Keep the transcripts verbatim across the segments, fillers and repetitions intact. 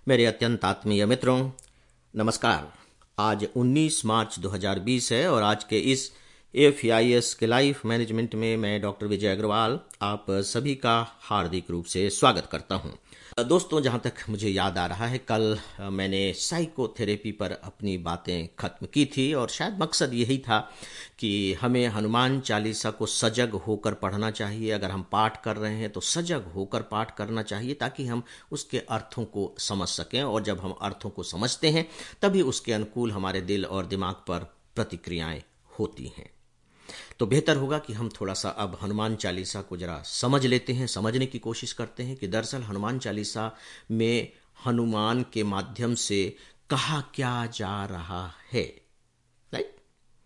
मेरे अत्यंत आत्मीय मित्रों, नमस्कार। आज उन्नीस मार्च दो हज़ार बीस है और आज के इस एफ आई एस के लाइफ मैनेजमेंट में मैं डॉक्टर विजय अग्रवाल आप सभी का हार्दिक रूप से स्वागत करता हूं। दोस्तों, जहां तक मुझे याद आ रहा है, कल मैंने साइकोथेरेपी पर अपनी बातें खत्म की थी और शायद मकसद यही था कि हमें हनुमान चालीसा को सजग होकर पढ़ना चाहिए। अगर हम पाठ कर रहे हैं तो सजग होकर पाठ करना चाहिए ताकि हम उसके अर्थों को समझ सकें, और जब हम अर्थों को समझते हैं तभी उसके अनुकूल हमारे दिल और दिमाग पर प्रतिक्रियाएं होती हैं। तो बेहतर होगा कि हम थोड़ा सा अब हनुमान चालीसा को जरा समझ लेते हैं, समझने की कोशिश करते हैं कि दरअसल हनुमान चालीसा में हनुमान के माध्यम से कहा क्या जा रहा है। राइट?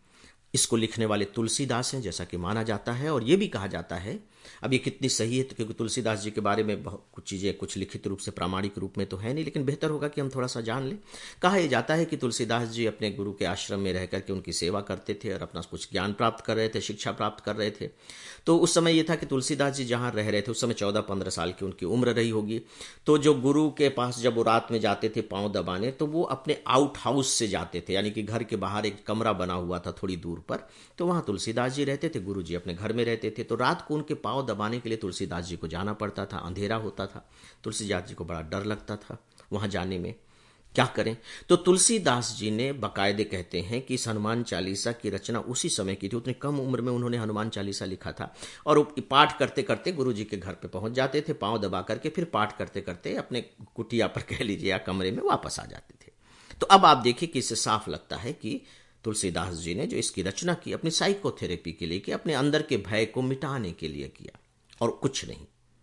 इसको लिखने वाले तुलसीदास हैं जैसा कि माना जाता है, और यह भी कहा जाता है, अब ये कितनी सही है तो क्योंकि तुलसीदास जी के बारे में बहुत कुछ चीज़ें कुछ लिखित रूप से प्रामाणिक रूप में तो है नहीं, लेकिन बेहतर होगा कि हम थोड़ा सा जान लें। कहा यह जाता है कि तुलसीदास जी अपने गुरु के आश्रम में रह करके उनकी सेवा करते थे और अपना कुछ ज्ञान प्राप्त कर रहे थे, शिक्षा प्राप्त कर रहे थे। तो उस समय यह था कि तुलसीदास जी जहाँ रह रहे थे उस समय चौदह पंद्रह साल की उनकी उम्र रही होगी। तो जो गुरु के पास जब वो रात में जाते थे पाँव दबाने, तो वो अपने आउट हाउस से जाते थे, यानी कि घर के बाहर एक कमरा बना हुआ था थोड़ी दूर पर, तो वहाँ तुलसीदास जी रहते थे, गुरु जी अपने घर में रहते थे। तो रात को उनके पाँव दबाने के लिए तुलसीदास जी को जाना पड़ता था, अंधेरा होता था, तुलसीदास जी को बड़ा डर लगता था वहां जाने में, क्या करें। तो तुलसीदास जी ने बाकायदे कहते हैं कि इस हनुमान चालीसा की रचना उसी समय की थी, उतनी कम उम्र में उन्होंने हनुमान चालीसा लिखा था, और पाठ करते करते गुरु जी के घर पे पहुंच जाते थे, पांव दबा करके फिर पाठ करते करते अपने कुटिया पर कह लीजिए या कमरे में वापस आ जाते थे। तो अब आप देखिए कि इससे साफ लगता है कि तुलसीदास जी ने जो इसकी रचना की अपनी साइकोथेरेपी के लिए, कि अपने अंदर के भय को मिटाने के लिए किया और कुछ नहीं,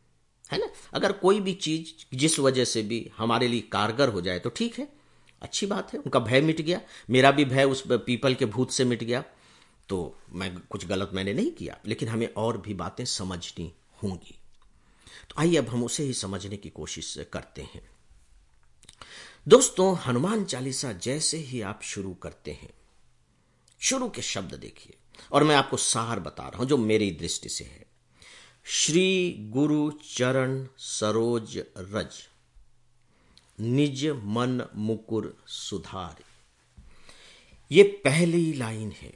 है ना। अगर कोई भी चीज जिस वजह से भी हमारे लिए कारगर हो जाए तो ठीक है, अच्छी बात है। उनका भय मिट गया, मेरा भी भय उस पीपल के भूत से मिट गया, तो मैं कुछ गलत मैंने नहीं किया, लेकिन हमें और भी बातें समझनी होंगी। तो आइए अब हम उसे ही समझने की कोशिश करते हैं। दोस्तों, हनुमान चालीसा जैसे ही आप शुरू करते हैं, शुरू के शब्द देखिए, और मैं आपको सार बता रहा हूं जो मेरी दृष्टि से है। श्री गुरु चरण सरोज रज, निज मन मुकुर सुधार। ये पहली लाइन है।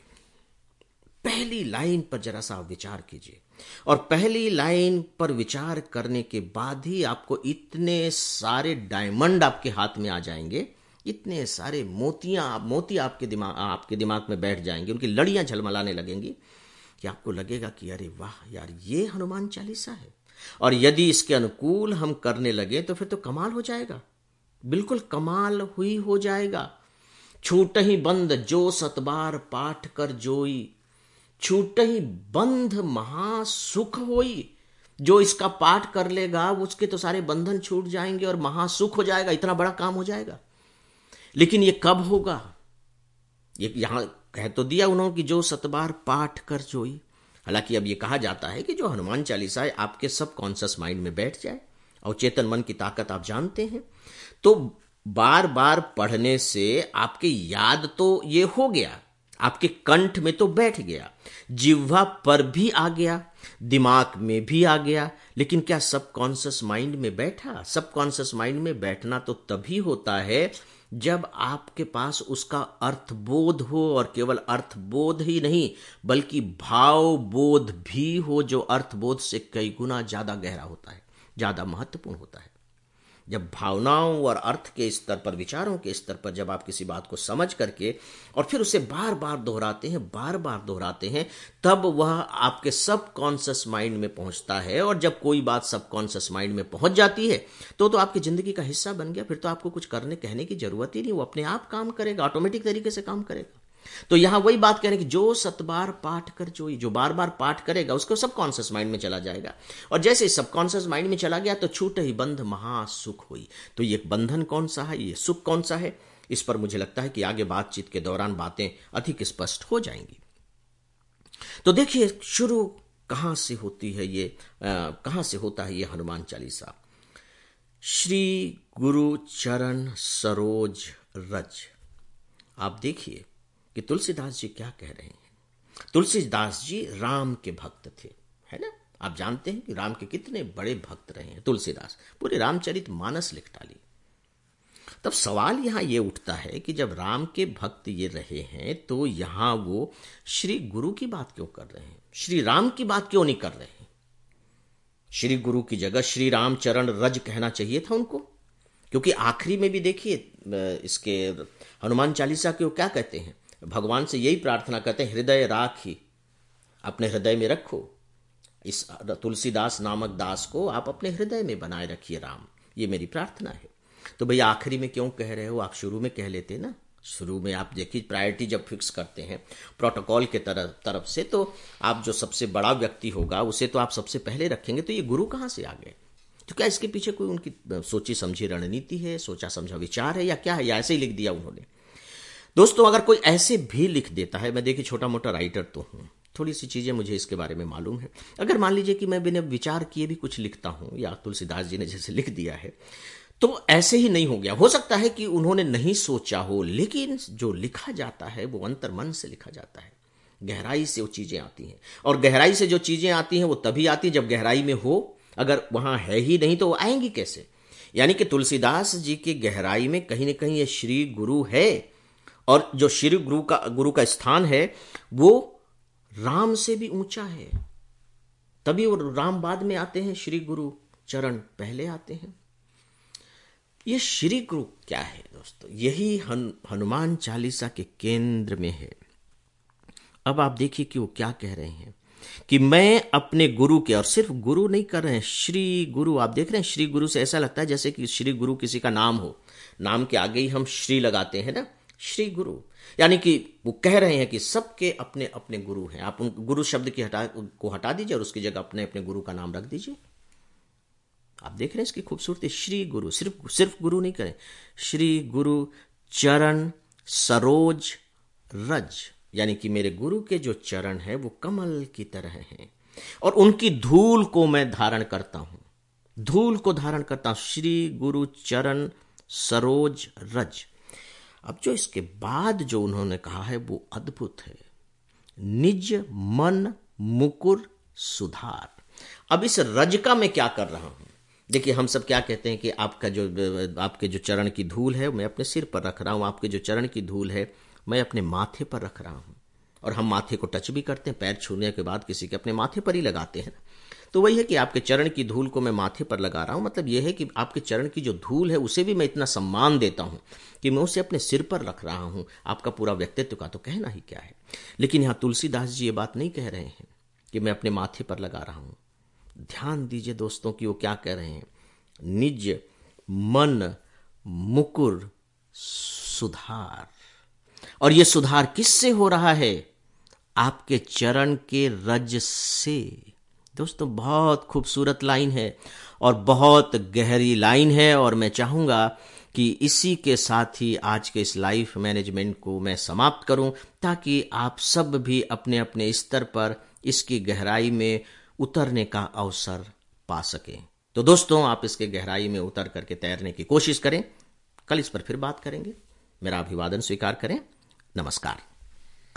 पहली लाइन पर जरा सा विचार कीजिए, और पहली लाइन पर विचार करने के बाद ही आपको इतने सारे डायमंड आपके हाथ में आ जाएंगे, इतने सारे मोतियां मोती आपके दिमाग आपके दिमाग में बैठ जाएंगे, उनकी लड़ियां झलमलाने लगेंगी कि आपको लगेगा कि अरे वाह यार, ये हनुमान चालीसा है। और यदि इसके अनुकूल हम करने लगे तो फिर तो कमाल हो जाएगा, बिल्कुल कमाल हुई हो जाएगा। छूट ही बंद जो सतबार पाठ कर जोई, छूट ही बंध महासुख होई। जो इसका पाठ कर लेगा उसके तो सारे बंधन छूट जाएंगे और महासुख हो जाएगा, इतना बड़ा काम हो जाएगा। लेकिन ये कब होगा? ये यहां कह तो दिया उन्होंने कि जो सतबार पाठ कर जोई। हालांकि अब ये कहा जाता है कि जो हनुमान चालीसा है आपके सब कॉन्शियस माइंड में बैठ जाए, और चेतन मन की ताकत आप जानते हैं, तो बार बार पढ़ने से आपके याद तो ये हो गया, आपके कंठ में तो बैठ गया, जिह्वा पर भी आ गया, दिमाग में भी आ गया, लेकिन क्या सब कॉन्शियस माइंड में बैठा? सब कॉन्शियस माइंड में बैठना तो तभी होता है जब आपके पास उसका अर्थबोध हो, और केवल अर्थबोध ही नहीं बल्कि भाव बोध भी हो, जो अर्थबोध से कई गुना ज्यादा गहरा होता है, ज्यादा महत्वपूर्ण होता है। जब भावनाओं और अर्थ के स्तर पर, विचारों के स्तर पर जब आप किसी बात को समझ करके और फिर उसे बार बार दोहराते हैं, बार बार दोहराते हैं, तब वह आपके सब कॉन्शियस माइंड में पहुंचता है। और जब कोई बात सब कॉन्शियस माइंड में पहुंच जाती है तो तो आपकी जिंदगी का हिस्सा बन गया, फिर तो आपको कुछ करने कहने की जरूरत ही नहीं, वो अपने आप काम करेगा, ऑटोमेटिक तरीके से काम करेगा। तो यहां वही बात कह रहे हैं कि जो सतबार पाठ कर जोई, जो बार बार पाठ करेगा उसको सब कॉन्शियस माइंड में चला जाएगा, और जैसे सब कॉन्शियस माइंड में चला गया तो छूट ही बंध महासुख हुई। तो ये बंधन कौन सा है, ये सुख कौन सा है, इस पर मुझे लगता है कि आगे बातचीत के दौरान बातें अधिक स्पष्ट हो जाएंगी। तो देखिए शुरू कहां से होती है ये, आ, कहां से होता है ये हनुमान चालीसा। श्री गुरु चरण सरोज रज। आप देखिए कि तुलसीदास जी क्या कह रहे हैं। तुलसीदास जी राम के भक्त थे, है ना। आप जानते हैं कि राम के कितने बड़े भक्त रहे हैं तुलसीदास, पूरे रामचरित मानस लिख डाली। तब सवाल यहां ये उठता है कि जब राम के भक्त ये रहे हैं तो यहां वो श्री गुरु की बात क्यों कर रहे हैं, श्री राम की बात क्यों नहीं कर रहे हैं? श्री गुरु की जगह श्री राम चरण रज कहना चाहिए था उनको, क्योंकि आखिरी में भी देखिए इसके हनुमान चालीसा के वो क्या कहते हैं, भगवान से यही प्रार्थना करते हैं, हृदय राखी, अपने हृदय में रखो, इस तुलसीदास नामक दास को आप अपने हृदय में बनाए रखिए राम, ये मेरी प्रार्थना है। तो भैया आखिरी में क्यों कह रहे हो, आप शुरू में कह लेते ना। शुरू में आप देखिए प्रायोरिटी जब फिक्स करते हैं प्रोटोकॉल के तरफ तरफ से, तो आप जो सबसे बड़ा व्यक्ति होगा उसे तो आप सबसे पहले रखेंगे, तो ये गुरु कहाँ से आ गए? तो क्या इसके पीछे कोई उनकी सोची समझी रणनीति है, सोचा समझा विचार है, या क्या है, या ऐसे ही लिख दिया उन्होंने? दोस्तों अगर कोई ऐसे भी लिख देता है, मैं देखिए छोटा मोटा राइटर तो हूं, थोड़ी सी चीजें मुझे इसके बारे में मालूम है, अगर मान लीजिए कि मैं बिना विचार किए भी कुछ लिखता हूं, या तुलसीदास जी ने जैसे लिख दिया है, तो ऐसे ही नहीं हो गया। हो सकता है कि उन्होंने नहीं सोचा हो, लेकिन जो लिखा जाता है वो अंतर मन से लिखा जाता है, गहराई से वो चीजें आती हैं, और गहराई से जो चीजें आती हैं वो तभी आती हैं जब गहराई में हो, अगर वहां है ही नहीं तो वो आएंगी कैसे? यानी कि तुलसीदास जी की गहराई में कहीं ना कहीं ये श्री गुरु है, और जो श्री गुरु का गुरु का स्थान है वो राम से भी ऊंचा है, तभी वो राम बाद में आते हैं, श्री गुरु चरण पहले आते हैं। ये श्री गुरु क्या है दोस्तों? यही हन, हनुमान चालीसा के केंद्र में है। अब आप देखिए कि वो क्या कह रहे हैं कि मैं अपने गुरु के, और सिर्फ गुरु नहीं कर रहे हैं, श्री गुरु। आप देख रहे हैं श्री गुरु से ऐसा लगता है जैसे कि श्री गुरु किसी का नाम हो, नाम के आगे ही हम श्री लगाते हैं ना, श्री गुरु, यानी कि वो कह रहे हैं कि सबके अपने अपने गुरु हैं। आप उन गुरु शब्द की हटा को हटा दीजिए और उसकी जगह अपने अपने गुरु का नाम रख दीजिए। आप देख रहे हैं इसकी खूबसूरती, श्री गुरु, सिर्फ सिर्फ गुरु नहीं करें, श्री गुरु चरण सरोज रज, यानी कि मेरे गुरु के जो चरण है वो कमल की तरह हैं, और उनकी धूल को मैं धारण करता हूं, धूल को धारण करता हूं, श्री गुरु चरण सरोज रज। अब जो इसके बाद जो उन्होंने कहा है वो अद्भुत है, निज मन मुकुर सुधार। अब इस रज का मैं क्या कर रहा हूं? देखिए हम सब क्या कहते हैं कि आपका जो आपके जो चरण की धूल है मैं अपने सिर पर रख रहा हूं, आपके जो चरण की धूल है मैं अपने माथे पर रख रहा हूं, और हम माथे को टच भी करते हैं, पैर छूने के बाद किसी के अपने माथे पर ही लगाते हैं। तो वही है कि आपके चरण की धूल को मैं माथे पर लगा रहा हूं, मतलब यह है कि आपके चरण की जो धूल है उसे भी मैं इतना सम्मान देता हूं कि मैं उसे अपने सिर पर रख रहा हूं। आपका पूरा व्यक्तित्व का तो कहना ही क्या है। लेकिन यहां तुलसीदास जी ये बात नहीं कह रहे हैं कि मैं अपने माथे पर लगा रहा हूं। ध्यान दीजिए दोस्तों कि वो क्या कह रहे हैं, निज मन मुकुर सुधार। और ये सुधार किससे हो रहा है? आपके चरण के रज से। दोस्तों बहुत खूबसूरत लाइन है और बहुत गहरी लाइन है, और मैं चाहूंगा कि इसी के साथ ही आज के इस लाइफ मैनेजमेंट को मैं समाप्त करूं, ताकि आप सब भी अपने अपने स्तर पर इसकी गहराई में उतरने का अवसर पा सकें। तो दोस्तों आप इसके गहराई में उतर करके तैरने की कोशिश करें। कल इस पर फिर बात करेंगे। मेरा अभिवादन स्वीकार करें। नमस्कार।